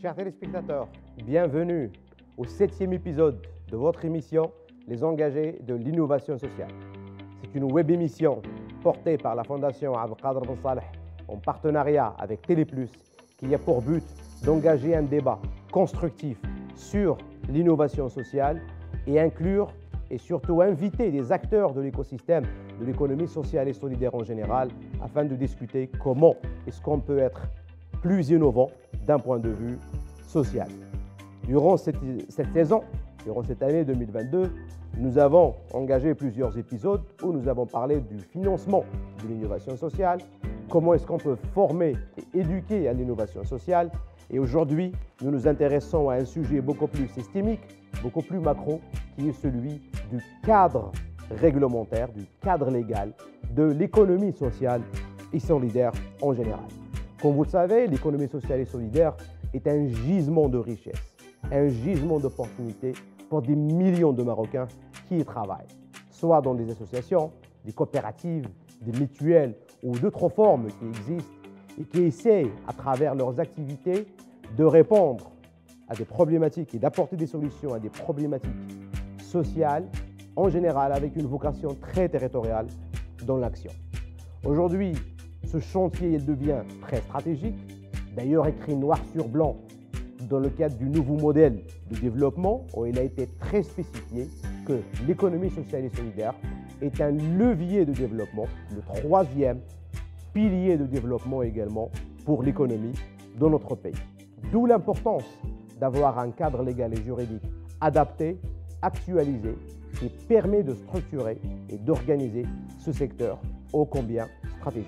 Chers téléspectateurs, bienvenue au 7e épisode de votre émission Les engagés de l'innovation sociale. C'est une web émission portée par la Fondation Abdelkader Ben Saleh en partenariat avec Téléplus qui a pour but d'engager un débat constructif sur l'innovation sociale et inclure et surtout inviter des acteurs de l'écosystème de l'économie sociale et solidaire en général afin de discuter comment est-ce qu'on peut être plus innovant d'un point de vue social. Durant cette saison, durant cette année 2022, nous avons engagé plusieurs épisodes où nous avons parlé du financement de l'innovation sociale, comment est-ce qu'on peut former et éduquer à l'innovation sociale. Et aujourd'hui, nous nous intéressons à un sujet beaucoup plus systémique, beaucoup plus macro, qui est celui du cadre réglementaire, du cadre légal de l'économie sociale et solidaire en général. Comme vous le savez, l'économie sociale et solidaire est un gisement de richesse, un gisement d'opportunités pour des millions de Marocains qui y travaillent, soit dans des associations, des coopératives, des mutuelles ou d'autres formes qui existent et qui essaient, à travers leurs activités, de répondre à des problématiques et d'apporter des solutions à des problématiques sociales, en général avec une vocation très territoriale dans l'action. Aujourd'hui, ce chantier devient très stratégique, d'ailleurs écrit noir sur blanc dans le cadre du nouveau modèle de développement où il a été très spécifié que l'économie sociale et solidaire est un levier de développement, le troisième pilier de développement également pour l'économie de notre pays. D'où l'importance d'avoir un cadre légal et juridique adapté, actualisé, qui permet de structurer et d'organiser ce secteur ô combien stratégique.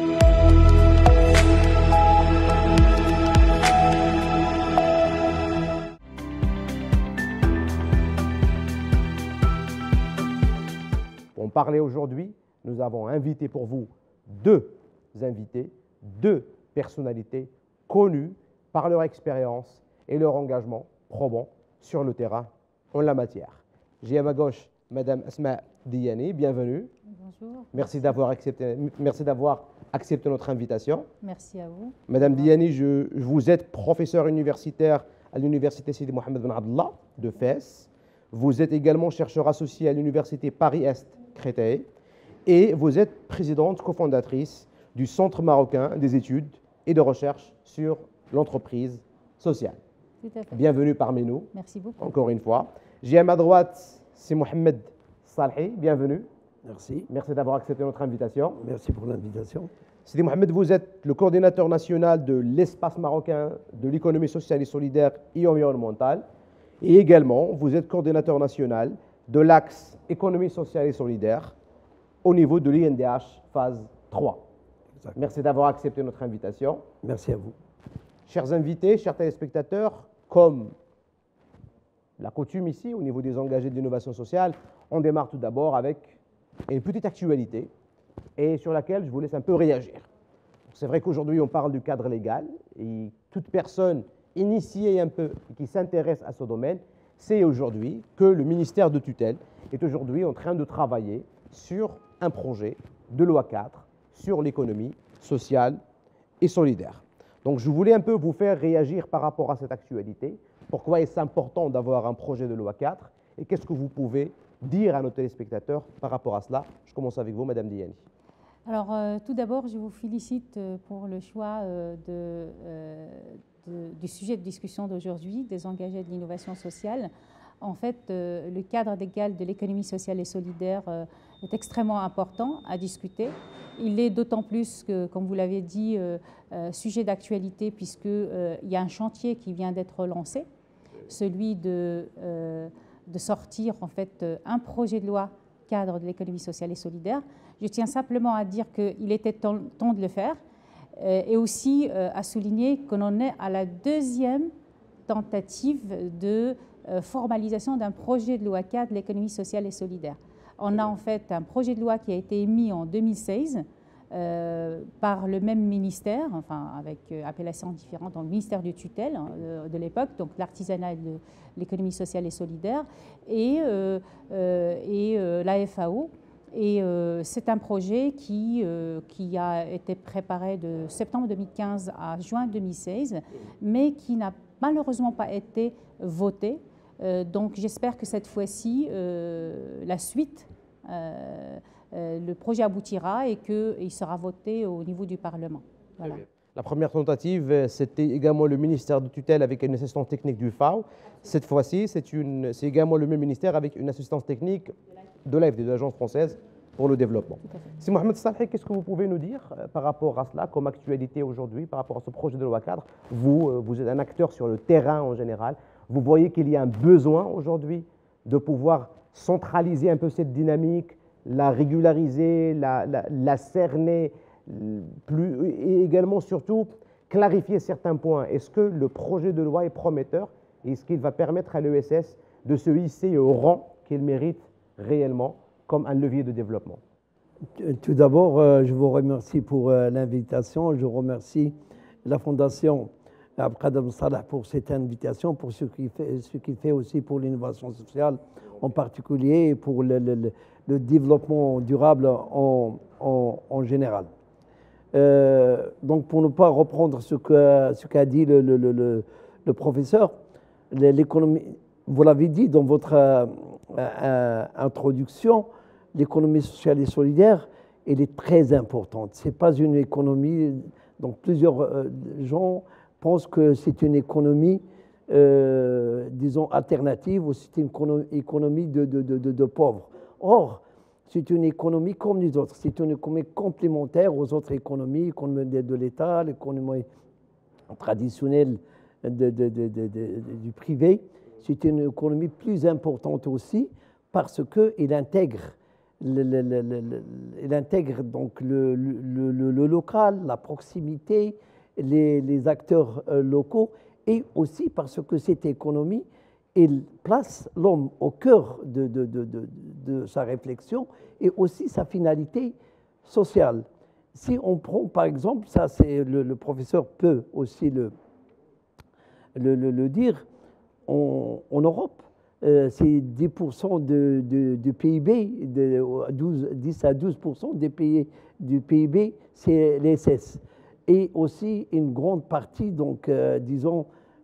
Pour en parler aujourd'hui, nous avons invité pour vous deux invités, deux personnalités connues par leur expérience et leur engagement probant sur le terrain en la matière. J'ai à ma gauche Madame Asma Diani, bienvenue. Bonjour. Merci d'avoir accepté notre invitation. Merci à vous. Madame Diani, vous êtes professeure universitaire à l'Université Sidi Mohamed Ben Abdallah de Fès. Vous êtes également chercheur associé à l'Université Paris-Est Créteil et vous êtes présidente cofondatrice du Centre marocain des études et de recherche sur l'entreprise sociale. Tout à fait. Bienvenue parmi nous. Merci beaucoup. Encore une fois. J'ai à ma droite, c'est Mohamed Salhi. Bienvenue. Merci. Merci d'avoir accepté notre invitation. Merci pour l'invitation. Sidi Mohamed, vous êtes le coordinateur national de l'espace marocain de l'économie sociale et solidaire et environnementale. Et également, vous êtes coordinateur national de l'axe économie sociale et solidaire au niveau de l'INDH phase 3. Exactement. Merci d'avoir accepté notre invitation. Merci à vous. Chers invités, chers téléspectateurs, comme la coutume ici au niveau des engagés de l'innovation sociale, on démarre tout d'abord avec une petite actualité et sur laquelle je vous laisse un peu réagir. C'est vrai qu'aujourd'hui on parle du cadre légal et toute personne initiée un peu et qui s'intéresse à ce domaine sait aujourd'hui que le ministère de tutelle est aujourd'hui en train de travailler sur un projet de loi 4 sur l'économie sociale et solidaire. Donc je voulais un peu vous faire réagir par rapport à cette actualité. Pourquoi est-ce important d'avoir un projet de loi 4 et qu'est-ce que vous pouvez dire à nos téléspectateurs par rapport à cela? Je commence avec vous, Madame Diani. Alors, tout d'abord, je vous félicite pour le choix du sujet de discussion d'aujourd'hui, des engagés de l'innovation sociale. En fait, le cadre légal de l'économie sociale et solidaire est extrêmement important à discuter. Il est d'autant plus que, comme vous l'avez dit, sujet d'actualité puisqu'il y a un chantier qui vient d'être lancé, celui de sortir en fait un projet de loi cadre de l'économie sociale et solidaire. Je tiens simplement à dire qu'il était temps de le faire et aussi à souligner qu'on en est à la deuxième tentative de formalisation d'un projet de loi cadre de l'économie sociale et solidaire. On a en fait un projet de loi qui a été émis en 2016 par le même ministère, enfin avec appellations différentes, dans le ministère du tutelle de l'époque, donc l'artisanat et l'économie sociale et solidaire, et la FAO. Et c'est un projet qui a été préparé de septembre 2015 à juin 2016, mais qui n'a malheureusement pas été votée. Donc j'espère que cette fois-ci, la suite, le projet aboutira et qu'il sera voté au niveau du Parlement. Voilà. La première tentative, c'était également le ministère de tutelle avec une assistance technique du FAO. Cette fois-ci, c'est également le même ministère avec une assistance technique de l'AFD, de l'Agence française pour le développement. Si Mohamed Salhi, qu'est-ce que vous pouvez nous dire par rapport à cela, comme actualité aujourd'hui, par rapport à ce projet de loi cadre? Vous êtes un acteur sur le terrain en général. Vous voyez qu'il y a un besoin aujourd'hui de pouvoir centraliser un peu cette dynamique, la régulariser, la cerner, et également surtout clarifier certains points. Est-ce que le projet de loi est prometteur? Est-ce qu'il va permettre à l'ESS de se hisser au rang qu'il mérite réellement comme un levier de développement? Tout d'abord, je vous remercie pour l'invitation. Je remercie la Fondation Abdelkader Ben Salah pour cette invitation, pour ce qu'il fait aussi pour l'innovation sociale en particulier et pour le développement durable en général. Donc, pour ne pas reprendre ce qu'a dit le professeur, l'économie, vous l'avez dit dans votre introduction, l'économie sociale et solidaire, elle est très importante. Ce n'est pas une économie, donc plusieurs gens pensent que c'est une économie, disons, alternative ou c'est une économie de pauvres. Or, c'est une économie comme les autres. C'est une économie complémentaire aux autres économies, l'économie de l'État, l'économie traditionnelle du privé. C'est une économie plus importante aussi parce qu'elle intègre, donc le local, la proximité, les acteurs locaux, et aussi parce que cette économie, elle place l'homme au cœur de sa réflexion et aussi sa finalité sociale. Si on prend par exemple, ça c'est le professeur peut aussi le dire, en Europe, c'est 10% du PIB, 10 à 12% du PIB, c'est l'ESS. Et aussi une grande partie, donc, disons,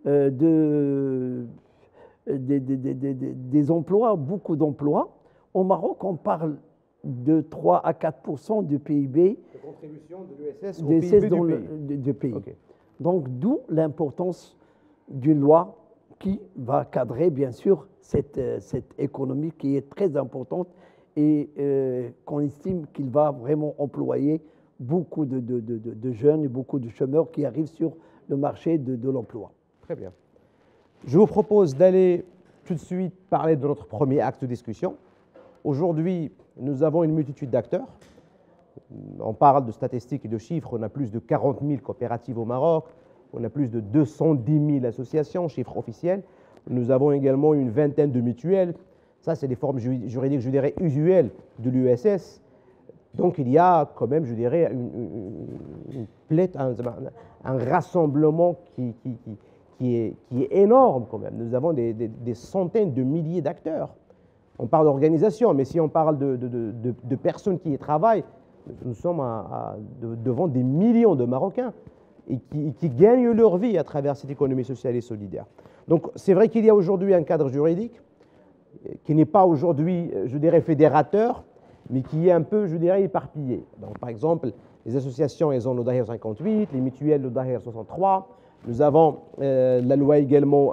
des emplois, beaucoup d'emplois. Au Maroc, on parle de 3 à 4% du PIB. De contribution de l'ESS au PIB du pays. Okay. Donc, d'où l'importance d'une loi qui va cadrer, bien sûr, cette économie qui est très importante et qu'on estime qu'il va vraiment employer beaucoup de jeunes et beaucoup de chômeurs qui arrivent sur le marché de l'emploi. Très bien. Je vous propose d'aller tout de suite parler de notre premier acte de discussion. Aujourd'hui, nous avons une multitude d'acteurs. On parle de statistiques et de chiffres. On a plus de 40 000 coopératives au Maroc. On a plus de 210 000 associations, chiffres officiels. Nous avons également une vingtaine de mutuelles. Ça, c'est des formes juridiques, je dirais, usuelles de l'USS. Donc, il y a quand même, je dirais, un rassemblement qui est énorme quand même. Nous avons des centaines de milliers d'acteurs. On parle d'organisation, mais si on parle de personnes qui y travaillent, nous sommes devant des millions de Marocains et qui gagnent leur vie à travers cette économie sociale et solidaire. Donc, c'est vrai qu'il y a aujourd'hui un cadre juridique qui n'est pas aujourd'hui, je dirais, fédérateur, mais qui est un peu, je dirais, éparpillé. Donc, par exemple, les associations, elles ont le DAHIR 58, les mutuelles, le DAHIR 63. Nous avons la loi également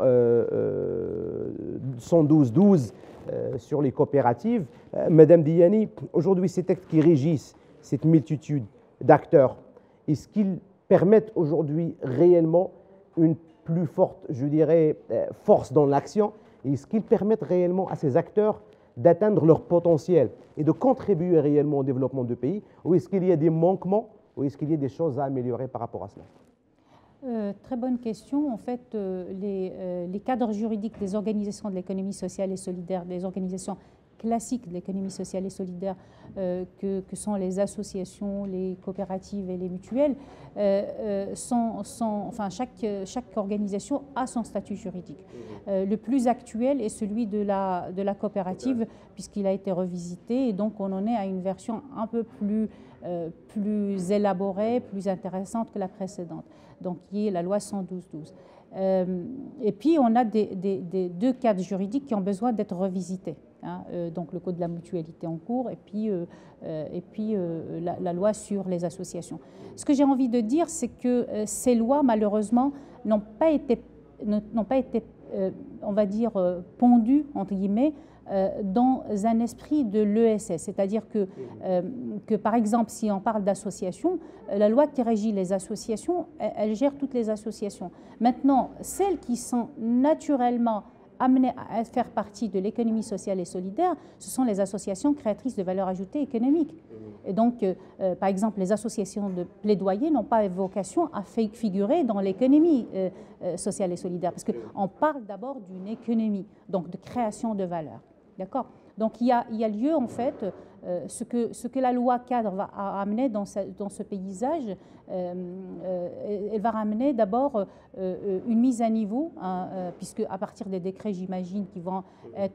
112-12 sur les coopératives. Madame Diani, aujourd'hui, ces textes qui régissent cette multitude d'acteurs, est-ce qu'ils permettent aujourd'hui réellement une plus forte, je dirais, force dans l'action? Est-ce qu'ils permettent réellement à ces acteurs d'atteindre leur potentiel et de contribuer réellement au développement du pays? Ou est-ce qu'il y a des manquements? Ou est-ce qu'il y a des choses à améliorer par rapport à cela? Très bonne question. En fait, les cadres juridiques des organisations de l'économie sociale et solidaire, des organisations classiques de l'économie sociale et solidaire que sont les associations, les coopératives et les mutuelles, enfin, chaque organisation a son statut juridique. Le plus actuel est celui de la coopérative, puisqu'il a été revisité, et donc on en est à une version un peu plus élaborée, plus intéressante que la précédente. donc qui est la loi 112-12. Et puis, on a deux cadres juridiques qui ont besoin d'être revisités. Hein, donc le code de la mutualité en cours et puis la loi sur les associations. Ce que j'ai envie de dire, c'est que ces lois, malheureusement, n'ont pas été on va dire, pondues, entre guillemets, dans un esprit de l'ESS. C'est-à-dire que, par exemple, si on parle d'associations, la loi qui régit les associations, elle gère toutes les associations. Maintenant, celles qui sont naturellement amenées à faire partie de l'économie sociale et solidaire, ce sont les associations créatrices de valeur ajoutée économique. Et donc, par exemple, les associations de plaidoyer n'ont pas vocation à figurer dans l'économie sociale et solidaire, parce qu'on parle d'abord d'une économie, donc de création de valeur. D'accord ? Donc, il y a lieu, en fait, ce que la loi cadre va amener dans ce paysage, elle va ramener d'abord une mise à niveau, hein, puisque à partir des décrets, j'imagine, qui vont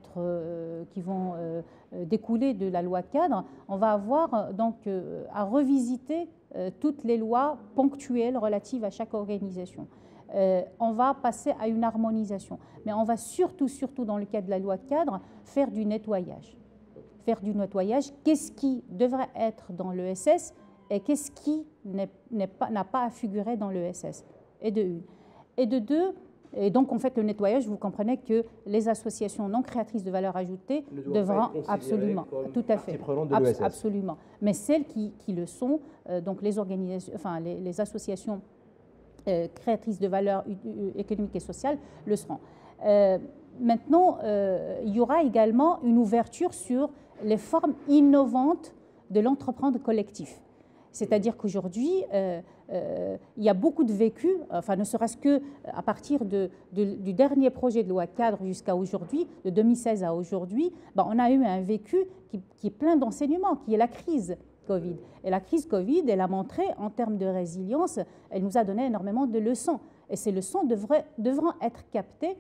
découler de la loi cadre, on va avoir donc à revisiter toutes les lois ponctuelles relatives à chaque organisation. On va passer à une harmonisation. Mais on va surtout dans le cadre de la loi cadre, faire du nettoyage. Qu'est-ce qui devrait être dans l'ESS et qu'est-ce qui n'a pas à figurer dans l'ESS, et de une. Et de deux, et donc en fait le nettoyage, vous comprenez que les associations non créatrices de valeur ajoutée devront absolument, tout à fait, absolument. Mais celles qui le sont, donc les organisations, enfin les associations créatrices de valeur économique et sociale le seront. Maintenant, il y aura également une ouverture sur les formes innovantes de l'entreprendre collectif. C'est-à-dire qu'aujourd'hui, il y a beaucoup de vécu, enfin ne serait-ce qu'à partir du dernier projet de loi cadre jusqu'à aujourd'hui, de 2016 à aujourd'hui, on a eu un vécu qui est plein d'enseignements, qui est la crise Covid. Et la crise Covid, elle a montré, en termes de résilience, elle nous a donné énormément de leçons. Et ces leçons devront être captées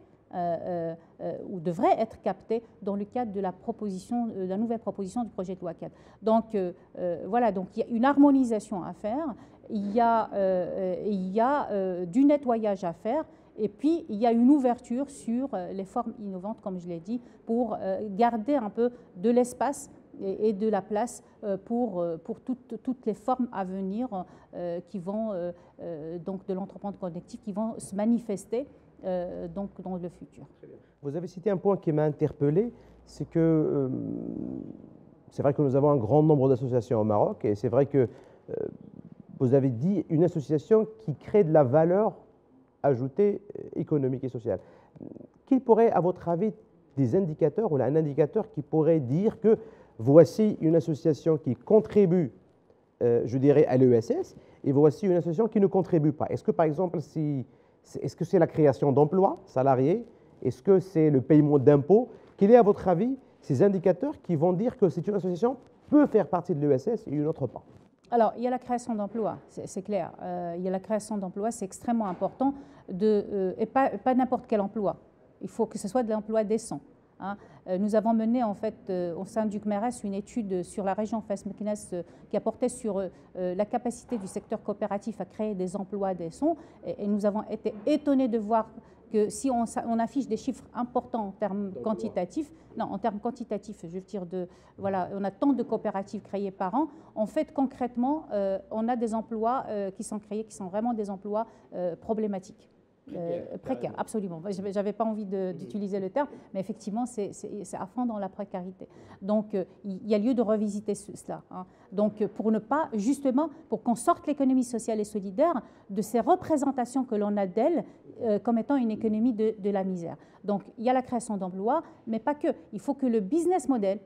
ou devraient être captées dans le cadre de la nouvelle proposition du projet de loi cadre. Donc voilà, donc il y a une harmonisation à faire, il y a du nettoyage à faire, et puis il y a une ouverture sur les formes innovantes, comme je l'ai dit, pour garder un peu de l'espace et de la place pour toutes les formes à venir qui vont, donc de l'entreprendre collectif, qui vont se manifester donc dans le futur. Vous avez cité un point qui m'a interpellé, c'est que c'est vrai que nous avons un grand nombre d'associations au Maroc, et c'est vrai que vous avez dit une association qui crée de la valeur ajoutée économique et sociale. Quel pourrait, à votre avis, des indicateurs ou un indicateur qui pourrait dire que voici une association qui contribue, je dirais, à l'ESS, et voici une association qui ne contribue pas? Est-ce que, par exemple, est-ce que c'est la création d'emplois salariés? Est-ce que c'est le paiement d'impôts? Quel est, à votre avis, ces indicateurs qui vont dire que c'est une association peut faire partie de l'ESS et une autre pas? Alors, il y a la création d'emplois, c'est clair. Il y a la création d'emplois, c'est extrêmement important, et pas n'importe quel emploi. Il faut que ce soit de l'emploi décent. Hein. Nous avons mené en fait au sein du CMERES une étude sur la région Fès-Meknès qui a porté sur la capacité du secteur coopératif à créer des emplois décents, et nous avons été étonnés de voir que si on affiche des chiffres importants en termes quantitatifs, je veux dire voilà, on a tant de coopératives créées par an, en fait concrètement on a des emplois qui sont créés, qui sont vraiment des emplois problématiques. Précaire, absolument. Je n'avais pas envie d'utiliser le terme, mais effectivement, c'est à fond dans la précarité. Donc, il y a lieu de revisiter cela. Hein. Donc, pour qu'on sorte l'économie sociale et solidaire de ces représentations que l'on a d'elle comme étant une économie de la misère. Donc, il y a la création d'emplois, mais pas que. Il faut que le business model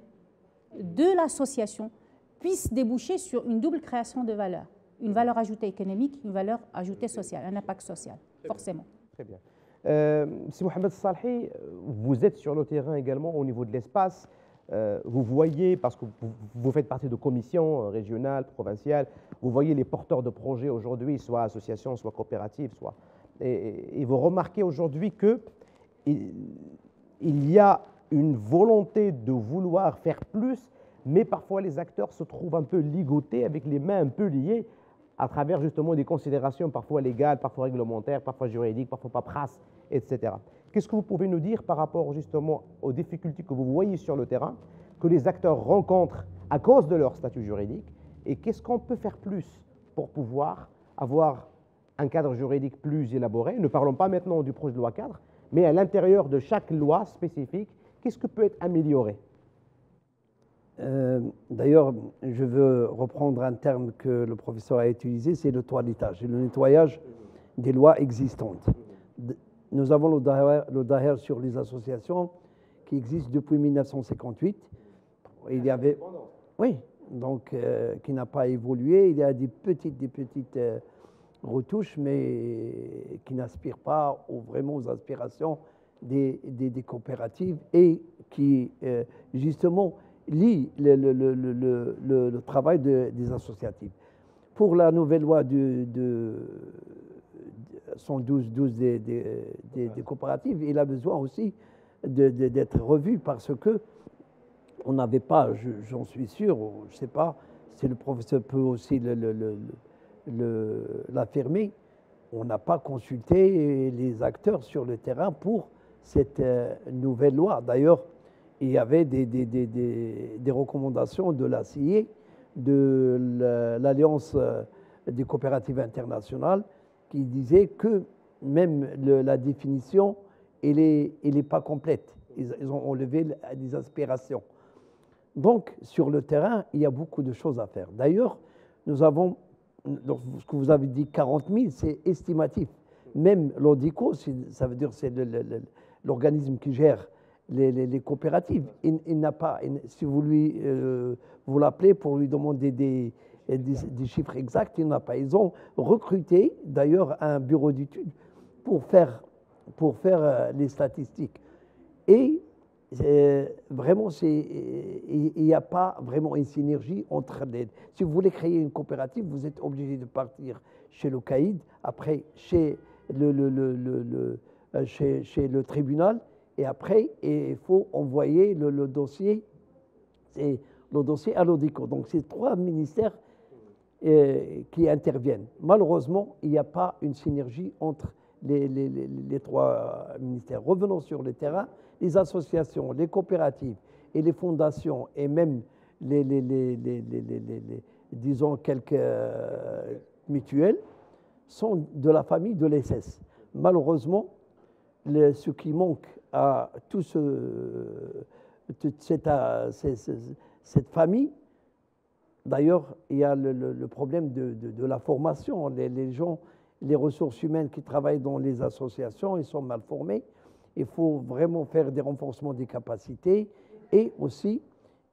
de l'association puisse déboucher sur une double création de valeur. Une valeur ajoutée économique, une valeur ajoutée sociale, un impact social, forcément. Très bien. Si Mohamed Salhi, vous êtes sur le terrain également au niveau de l'espace. Vous voyez, parce que vous faites partie de commissions régionales, provinciales, vous voyez les porteurs de projets aujourd'hui, soit associations, soit coopératives, et vous remarquez aujourd'hui qu'il y a une volonté de vouloir faire plus, mais parfois les acteurs se trouvent un peu ligotés, avec les mains un peu liées, à travers justement des considérations parfois légales, parfois réglementaires, parfois juridiques, parfois paperasse, etc. Qu'est-ce que vous pouvez nous dire par rapport justement aux difficultés que vous voyez sur le terrain, que les acteurs rencontrent à cause de leur statut juridique, et qu'est-ce qu'on peut faire plus pour pouvoir avoir un cadre juridique plus élaboré? Ne parlons pas maintenant du projet de loi cadre, mais à l'intérieur de chaque loi spécifique, qu'est-ce que peut être amélioré? D'ailleurs, je veux reprendre un terme que le professeur a utilisé, c'est le toilettage, le nettoyage des lois existantes. Nous avons le Daher sur les associations qui existe depuis 1958. Il y avait, oui, donc qui n'a pas évolué. Il y a des petites retouches, mais qui n'aspirent pas vraiment aux aspirations des coopératives et qui justement lie le travail des associatifs. Pour la nouvelle loi de 112 des coopératives, il a besoin aussi d'être revu parce que on n'avait pas, j'en suis sûr, je ne sais pas si le professeur peut aussi l'affirmer, on n'a pas consulté les acteurs sur le terrain pour cette nouvelle loi. D'ailleurs, il y avait des recommandations de la CIE, de l'Alliance des coopératives internationales, qui disaient que même la définition, elle est pas complète. Ils ont enlevé des aspirations. Donc, sur le terrain, il y a beaucoup de choses à faire. D'ailleurs, nous avons, ce que vous avez dit, 40 000, c'est estimatif. Même l'ODICO, ça veut dire c'est l'organisme qui gère les coopératives. Il n'a pas, si vous vous l'appelez pour lui demander des chiffres exacts, il n'a pas. Ils ont recruté d'ailleurs un bureau d'études pour faire les statistiques. Et vraiment, il n'y a pas vraiment une synergie entre les. Si vous voulez créer une coopérative, vous êtes obligé de partir chez le CAID, après chez le tribunal, et après, il faut envoyer le dossier à l'ODICO. Donc, c'est 3 ministères qui interviennent. Malheureusement, il n'y a pas une synergie entre les 3 ministères. Revenons sur le terrain. Les associations, les coopératives et les fondations et même disons quelques mutuelles sont de la famille de l'ESS. Malheureusement, ce qui manque à toute cette famille, d'ailleurs, il y a le problème de la formation. Les gens, les ressources humaines qui travaillent dans les associations, ils sont mal formés. Il faut vraiment faire des renforcements des capacités et aussi,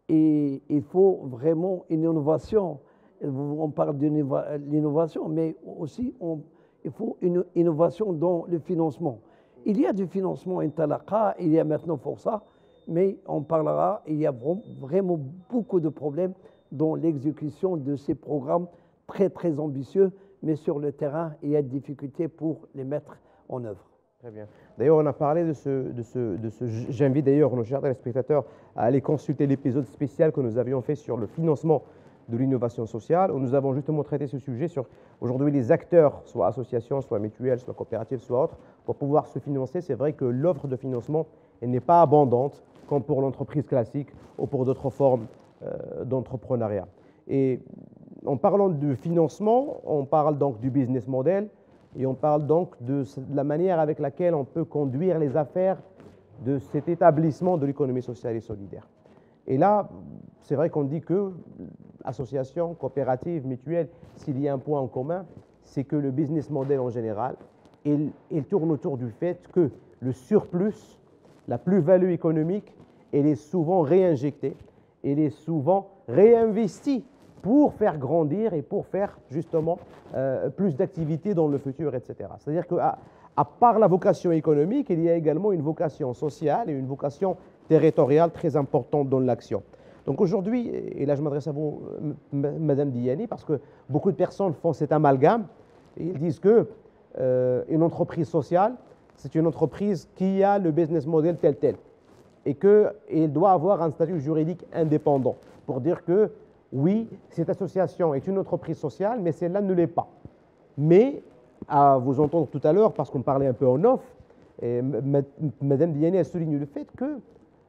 il faut vraiment une innovation. On parle de l'innovation, mais aussi il faut une innovation dans le financement. Il y a du financement Intalaqa, il y a maintenant Força, mais on parlera, il y a vraiment beaucoup de problèmes dans l'exécution de ces programmes très très ambitieux, mais sur le terrain, il y a des difficultés pour les mettre en œuvre. Très bien. D'ailleurs, on a parlé de ce j'invite d'ailleurs nos chers téléspectateurs à aller consulter l'épisode spécial que nous avions fait sur le financement de l'innovation sociale, où nous avons justement traité ce sujet sur aujourd'hui les acteurs, soit associations, soit mutuelles, soit coopératives, soit autres, pour pouvoir se financer. C'est vrai que l'offre de financement n'est pas abondante comme pour l'entreprise classique ou pour d'autres formes d'entrepreneuriat. Et en parlant de financement, on parle donc du business model et on parle donc de la manière avec laquelle on peut conduire les affaires de cet établissement de l'économie sociale et solidaire. Et là, c'est vrai qu'on dit que associations, coopératives, mutuelles, s'il y a un point en commun, c'est que le business model en général, il tourne autour du fait que le surplus, la plus-value économique, elle est souvent réinjectée, elle est souvent réinvestie pour faire grandir et pour faire justement plus d'activités dans le futur, etc. C'est-à-dire qu'à part la vocation économique, il y a également une vocation sociale et une vocation territoriale très importante dans l'action. Donc aujourd'hui, et là je m'adresse à vous, Madame Diani, parce que beaucoup de personnes font cet amalgame, et ils disent que une entreprise sociale, c'est une entreprise qui a le business model tel, et qu'il doit avoir un statut juridique indépendant, pour dire que oui, cette association est une entreprise sociale, mais celle-là ne l'est pas. Mais, à vous entendre tout à l'heure, parce qu'on parlait un peu en off, et Madame Diané a souligné le fait que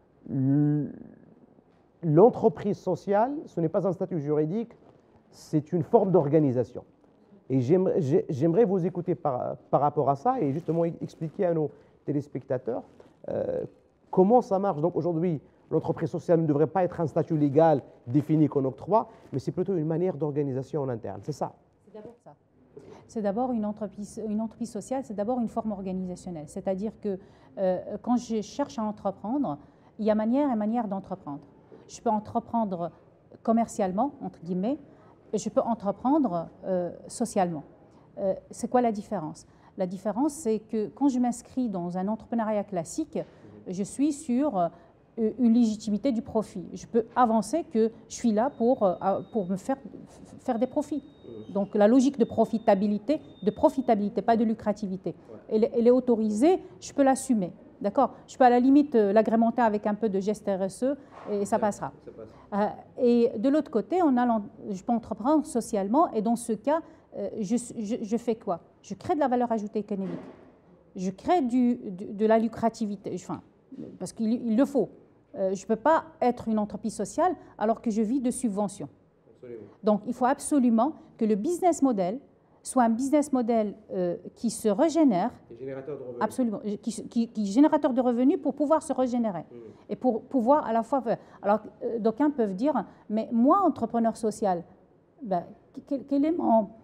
l'entreprise sociale, ce n'est pas un statut juridique, c'est une forme d'organisation. Et j'aimerais vous écouter par rapport à ça et justement expliquer à nos téléspectateurs comment ça marche. Donc aujourd'hui, l'entreprise sociale ne devrait pas être un statut légal défini qu'on octroie, mais c'est plutôt une manière d'organisation en interne. C'est ça? C'est d'abord ça. C'est d'abord une entreprise sociale, c'est d'abord une forme organisationnelle. C'est-à-dire que quand je cherche à entreprendre, il y a manière et manière d'entreprendre. Je peux entreprendre commercialement, entre guillemets, et je peux entreprendre socialement. C'est quoi la différence? La différence, c'est que quand je m'inscris dans un entrepreneuriat classique, je suis sur une légitimité du profit. Je peux avancer que je suis là pour me faire des profits. Donc la logique de profitabilité, pas de lucrativité, elle est autorisée, je peux l'assumer. D'accord? Je peux à la limite l'agrémenter avec un peu de geste RSE et ça passera. Et de l'autre côté, je peux entreprendre socialement et dans ce cas, je fais quoi? Je crée de la valeur ajoutée économique. Je crée de la lucrativité, enfin, parce qu'il le faut. Je ne peux pas être une entreprise sociale alors que je vis de subventions. Absolument. Donc, il faut absolument que le business model soit un business model qui se régénère. Générateur de revenus. Absolument. Qui est générateur de revenus pour pouvoir se régénérer. Et pour pouvoir à la fois... Alors, d'aucuns peuvent dire, mais moi, entrepreneur social, ben, quel est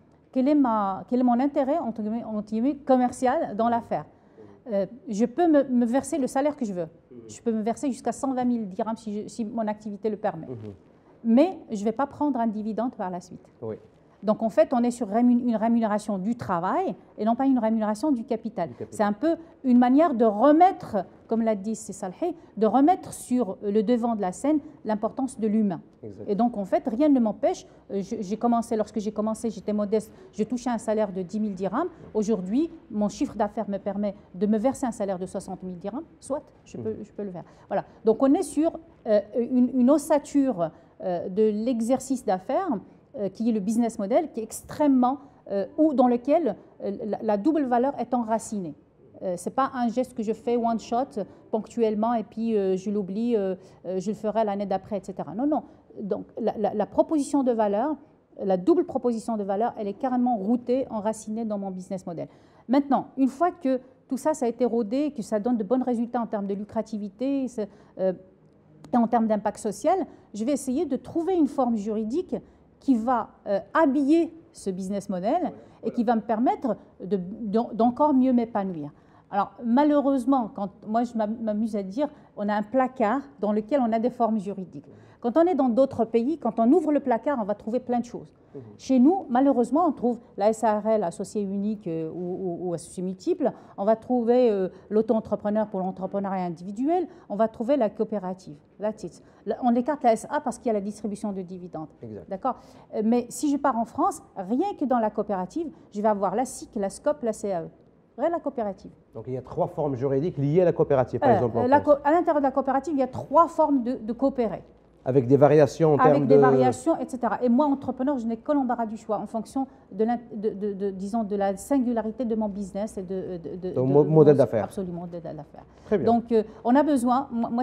mon intérêt, entre guillemets, commercial dans l'affaire? Je peux me verser le salaire que je veux. Je peux me verser jusqu'à 120 000 dirhams si mon activité le permet. Mais je ne vais pas prendre un dividende par la suite. Oui. Donc, en fait, on est sur une rémunération du travail et non pas une rémunération du capital. C'est un peu une manière de remettre, comme l'a dit Salhi, de remettre sur le devant de la scène l'importance de l'humain. Et donc, en fait, rien ne m'empêche. Lorsque j'ai commencé, j'étais modeste, je touchais un salaire de 10 000 dirhams. Aujourd'hui, mon chiffre d'affaires me permet de me verser un salaire de 60 000 dirhams. Soit, je peux le faire. Voilà. Donc, on est sur une ossature de l'exercice d'affaires qui est le business model, qui est extrêmement, ou dans lequel la double valeur est enracinée. Ce n'est pas un geste que je fais one shot ponctuellement et puis je l'oublie, je le ferai l'année d'après, etc. Non, non. Donc la proposition de valeur, la double proposition de valeur, elle est carrément routée, enracinée dans mon business model. Maintenant, une fois que tout ça, ça a été rodé, que ça donne de bons résultats en termes de lucrativité et en termes d'impact social, je vais essayer de trouver une forme juridique qui va habiller ce business model et qui va me permettre d'encore mieux m'épanouir. Alors malheureusement, moi je m'amuse à dire, on a un placard dans lequel on a des formes juridiques. Quand on est dans d'autres pays, quand on ouvre le placard, on va trouver plein de choses. Chez nous, malheureusement, on trouve la SARL, associé unique ou associé multiple, on va trouver l'auto-entrepreneur pour l'entrepreneuriat individuel, on va trouver la coopérative. On écarte la SA parce qu'il y a la distribution de dividendes. D'accord. Mais si je pars en France, rien que dans la coopérative, je vais avoir la SIC, la SCOP, la CAE. Rien la coopérative. Donc il y a 3 formes juridiques liées à la coopérative, par exemple. À l'intérieur de la coopérative, il y a 3 formes de coopérer. Avec des variations en termes de... Avec des variations, etc. Et moi, entrepreneur, je n'ai que l'embarras du choix en fonction disons, de la singularité de mon business et de modèle d'affaires. Absolument, modèle d'affaires. Très bien. Donc, on a besoin, moi,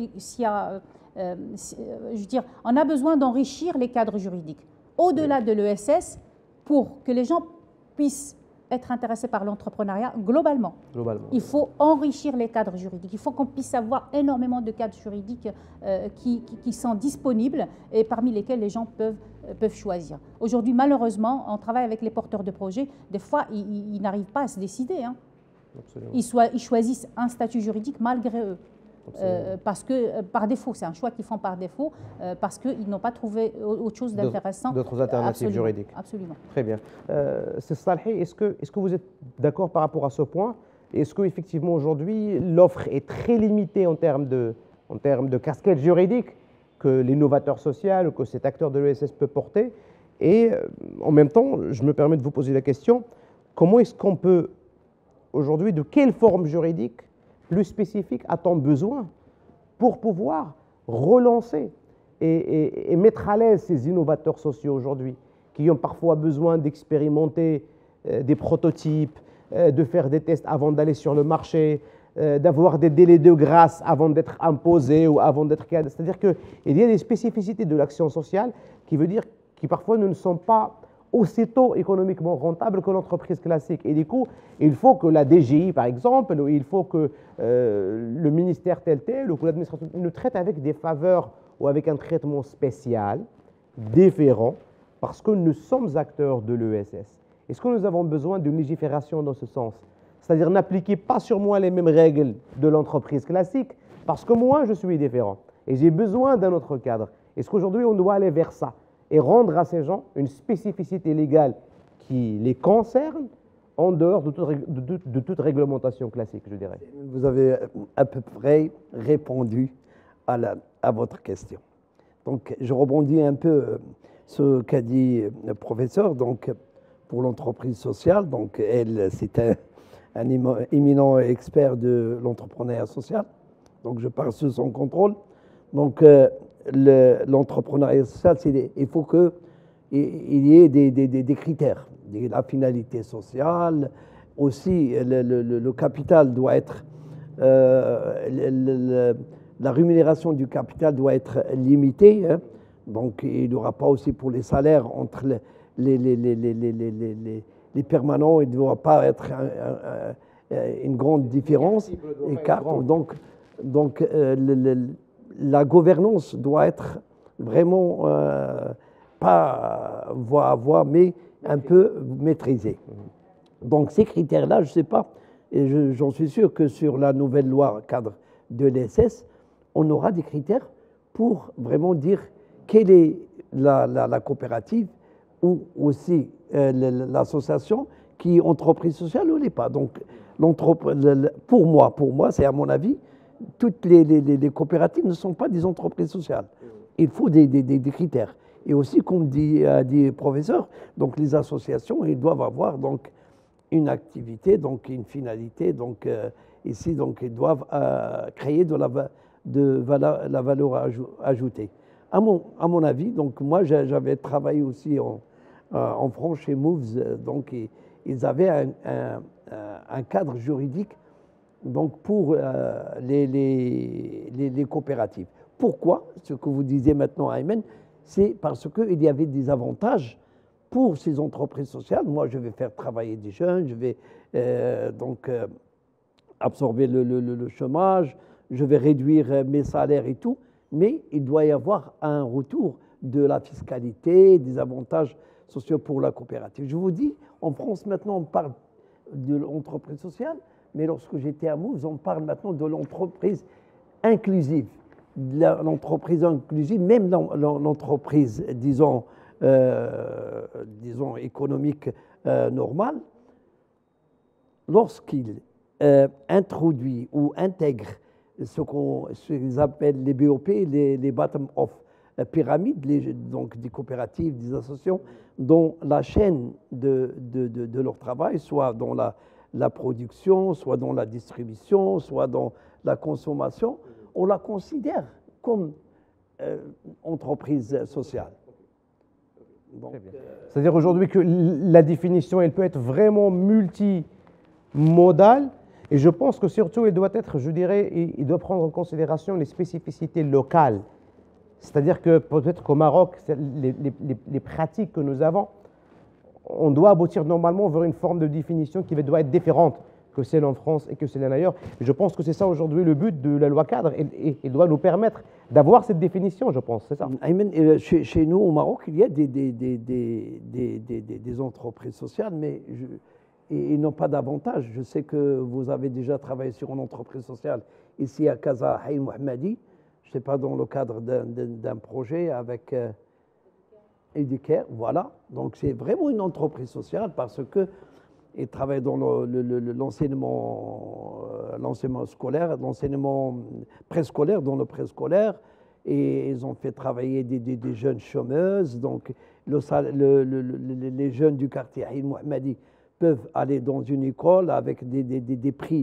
je veux dire, on a besoin d'enrichir les cadres juridiques au-delà de l'ESS pour que les gens puissent être intéressés par l'entrepreneuriat globalement. Il faut enrichir les cadres juridiques. Il faut qu'on puisse avoir énormément de cadres juridiques qui sont disponibles et parmi lesquels les gens peuvent choisir. Aujourd'hui, malheureusement, on travaille avec les porteurs de projets. Des fois, ils n'arrivent pas à se décider. Hein. Ils choisissent un statut juridique malgré eux. Parce que par défaut, c'est un choix qu'ils font par défaut, parce qu'ils n'ont pas trouvé autre chose d'intéressant. D'autres alternatives juridiques. Absolument. Très bien. C'est Salhi, est-ce que vous êtes d'accord par rapport à ce point? Est-ce qu'effectivement aujourd'hui, l'offre est très limitée en termes de casquette juridique que l'innovateur social, que cet acteur de l'ESS peut porter? Et en même temps, je me permets de vous poser la question, comment est-ce qu'on peut aujourd'hui, de quelle forme juridique plus spécifique a-t-on besoin pour pouvoir relancer et mettre à l'aise ces innovateurs sociaux aujourd'hui, qui ont parfois besoin d'expérimenter des prototypes, de faire des tests avant d'aller sur le marché, d'avoir des délais de grâce avant d'être imposés ou avant d'être cadrés. C'est-à-dire qu'il y a des spécificités de l'action sociale qui veut dire qui parfois ne sont pas aussitôt économiquement rentables que l'entreprise classique. Et du coup, il faut que la DGI, par exemple, ou il faut que le ministère tel ou que l'administration nous traite avec des faveurs ou avec un traitement spécial, différent, parce que nous sommes acteurs de l'ESS. Est-ce que nous avons besoin d'une légifération dans ce sens? C'est-à-dire n'appliquez pas sur moi les mêmes règles de l'entreprise classique, parce que moi, je suis différent et j'ai besoin d'un autre cadre. Est-ce qu'aujourd'hui, on doit aller vers ça et rendre à ces gens une spécificité légale qui les concerne en dehors de toute réglementation classique, je dirais? Vous avez à peu près répondu à votre question. Donc, je rebondis un peu sur ce qu'a dit le professeur. Donc, pour l'entreprise sociale, donc elle, c'est un éminent expert de l'entrepreneuriat social. Donc, je parle sous son contrôle. Donc, l'entrepreneuriat social, il faut qu'il y ait des critères. La finalité sociale, aussi le capital doit être, la rémunération du capital doit être limitée. Hein. Donc, il n'y aura pas aussi pour les salaires entre les permanents, il ne doit pas être une grande différence. Donc, la gouvernance doit être vraiment pas voix à voix, mais un peu maîtrisée. Donc, ces critères-là, je ne sais pas, et j'en suis sûr que sur la nouvelle loi cadre de l'ESS, on aura des critères pour vraiment dire quelle est la coopérative ou aussi l'association qui est entreprise sociale ou n'est pas. Donc, pour moi, c'est à mon avis, toutes les coopératives ne sont pas des entreprises sociales. Il faut des critères. Et aussi, comme dit le professeur, donc les associations, ils doivent avoir donc une activité, donc une finalité. Donc ici, donc ils doivent créer de la valeur ajoutée. À mon avis, donc moi, j'avais travaillé aussi en France chez Moves, donc ils avaient un cadre juridique donc pour les coopératives. Pourquoi? Ce que vous disiez maintenant, Ayman, c'est parce qu'il y avait des avantages pour ces entreprises sociales. Moi, je vais faire travailler des jeunes, je vais absorber le chômage, je vais réduire mes salaires et tout, mais il doit y avoir un retour de la fiscalité, des avantages sociaux pour la coopérative. Je vous dis, en France, maintenant, on parle de l'entreprise sociale, mais lorsque j'étais à Mouv'es, on parle maintenant de l'entreprise inclusive. L'entreprise inclusive, même l'entreprise, disons, économique normale, lorsqu'il introduit ou intègre ce qu'ils appellent les BOP, les bottom-of pyramides, donc des coopératives, des associations, dans la chaîne de leur travail, soit dans la production, soit dans la distribution, soit dans la consommation, on la considère comme entreprise sociale. C'est-à-dire aujourd'hui que la définition, elle peut être vraiment multimodale, et je pense que surtout, elle doit être, je dirais, il doit prendre en considération les spécificités locales. C'est-à-dire que peut-être qu'au Maroc, les pratiques que nous avons, on doit aboutir normalement vers une forme de définition qui doit être différente que celle en France et que celle ailleurs. Et je pense que c'est ça aujourd'hui le but de la loi cadre, et il doit nous permettre d'avoir cette définition, je pense, c'est ça. Ayman, chez nous au Maroc, il y a des entreprises sociales, mais ils n'ont pas d'avantage. Je sais que vous avez déjà travaillé sur une entreprise sociale ici à Casa Haï Mohammadi, je ne sais pas, dans le cadre d'un projet avec Educare, voilà. Donc c'est vraiment une entreprise sociale parce que ils travaillent dans l'enseignement scolaire, l'enseignement préscolaire, dans le préscolaire, et ils ont fait travailler des jeunes chômeuses. Donc les jeunes du quartier Haïn Mohammadi peuvent aller dans une école avec des prix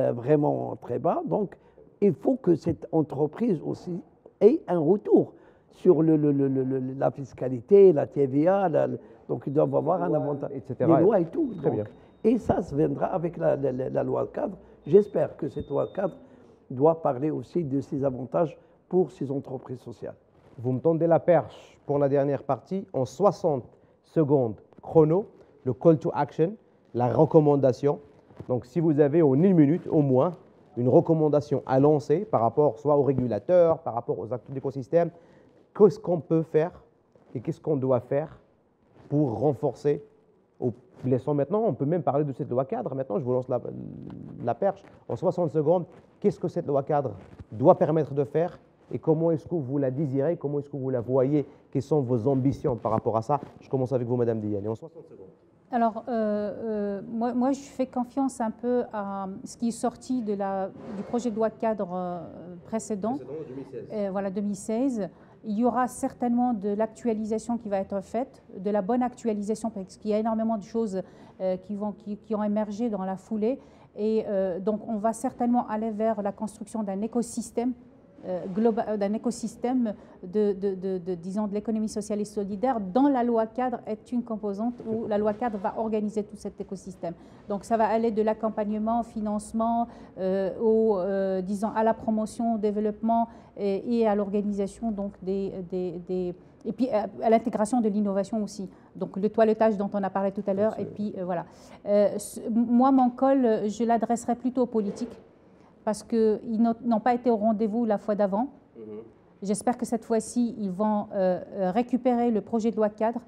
vraiment très bas. Donc il faut que cette entreprise aussi ait un retour sur la fiscalité, la TVA, donc ils doivent avoir un avantage, etc. les lois et tout. Très bien. Et ça se viendra avec la loi cadre. J'espère que cette loi cadre doit parler aussi de ces avantages pour ces entreprises sociales. Vous me tendez la perche pour la dernière partie. En 60 secondes chrono, le call to action, la recommandation. Donc, si vous avez en 1 minute au moins une recommandation à lancer par rapport soit aux régulateurs, par rapport aux acteurs d'écosystème, qu'est-ce qu'on peut faire et qu'est-ce qu'on doit faire pour renforcer, laissons maintenant, on peut même parler de cette loi cadre. Maintenant, je vous lance la perche. En 60 secondes, qu'est-ce que cette loi cadre doit permettre de faire et comment est-ce que vous la désirez, comment est-ce que vous la voyez, quelles sont vos ambitions par rapport à ça? Je commence avec vous, Madame Diani, en 60 secondes. Alors, moi, je fais confiance un peu à ce qui est sorti du projet de loi cadre précédent, 2016. Voilà, 2016. Il y aura certainement de l'actualisation qui va être faite, de la bonne actualisation, parce qu'il y a énormément de choses qui ont émergé dans la foulée. Et donc, on va certainement aller vers la construction d'un écosystème global, d'un écosystème disons, de l'économie sociale et solidaire, dont la loi cadre est une composante où la loi cadre va organiser tout cet écosystème. Donc ça va aller de l'accompagnement, au financement, disons, à la promotion, au développement et à l'organisation donc et puis à l'intégration de l'innovation aussi. Donc le toilettage dont on a parlé tout à l'heure. Et puis voilà. Moi, mon call, je l'adresserai plutôt aux politiques, parce qu'ils n'ont pas été au rendez-vous la fois d'avant. J'espère que cette fois-ci, ils vont récupérer le projet de loi cadre.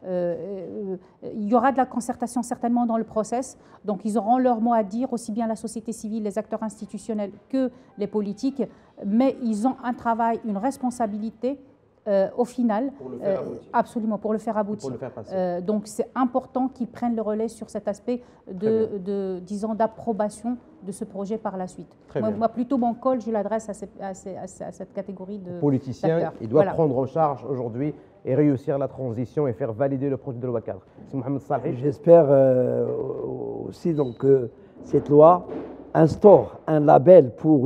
Il y aura de la concertation certainement dans le process, donc ils auront leur mot à dire, aussi bien la société civile, les acteurs institutionnels que les politiques, mais ils ont un travail, une responsabilité au final, pour le faire aboutir. Absolument, pour le faire aboutir. Pour le faire passer. Donc c'est important qu'ils prennent le relais sur cet aspect disons, d'approbation de ce projet par la suite. Moi, plutôt mon call, je l'adresse à cette catégorie de politiciens. Il doit prendre en charge aujourd'hui et réussir la transition et faire valider le projet de loi cadre. C'est Mohamed Salhi. J'espère aussi donc, que cette loi instaure un label pour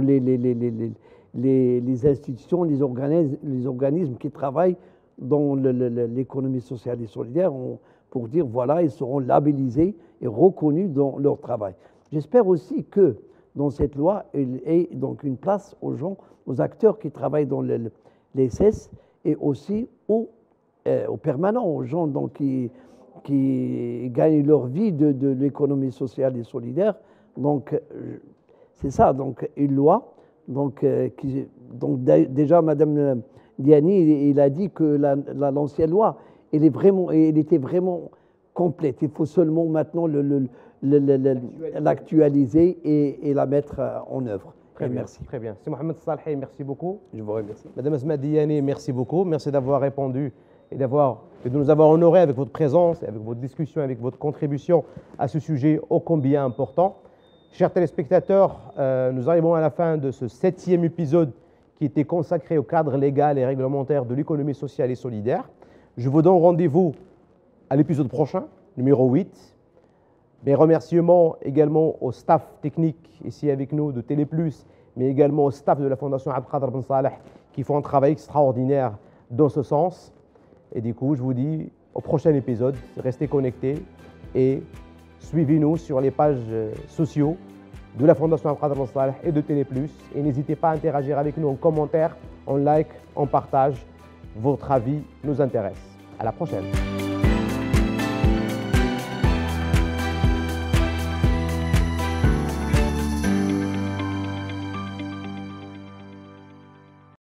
les institutions, les organismes qui travaillent dans l'économie sociale et solidaire, pour dire voilà, ils seront labellisés et reconnus dans leur travail. J'espère aussi que dans cette loi, il y ait donc une place aux gens, aux acteurs qui travaillent dans les SS et aussi aux permanents, aux gens donc, qui gagnent leur vie de l'économie sociale et solidaire. Donc, c'est ça, donc une loi. Donc déjà, Mme Diani, il a dit que l'ancienne loi, elle était vraiment complète. Il faut seulement maintenant l'actualiser et la mettre en œuvre. Très bien, merci. Très bien. C'est Mohamed Salhi, merci beaucoup. Je vous remercie. Madame Asma Diani, merci beaucoup. Merci d'avoir répondu et de nous avoir honorés avec votre présence, avec votre discussion, avec votre contribution à ce sujet ô combien important. Chers téléspectateurs, nous arrivons à la fin de ce 7e épisode qui était consacré au cadre légal et réglementaire de l'économie sociale et solidaire. Je vous donne rendez-vous à l'épisode prochain, numéro 8. Mes remerciements également au staff technique ici avec nous de Télé Plus, mais également au staff de la Fondation Abdelkader Ben Saleh qui font un travail extraordinaire dans ce sens. Et du coup, je vous dis au prochain épisode, restez connectés et suivez-nous sur les pages sociaux de la Fondation Abdelkader Ben Saleh et de Télé Plus. Et n'hésitez pas à interagir avec nous en commentaire, en like, en partage. Votre avis nous intéresse. À la prochaine.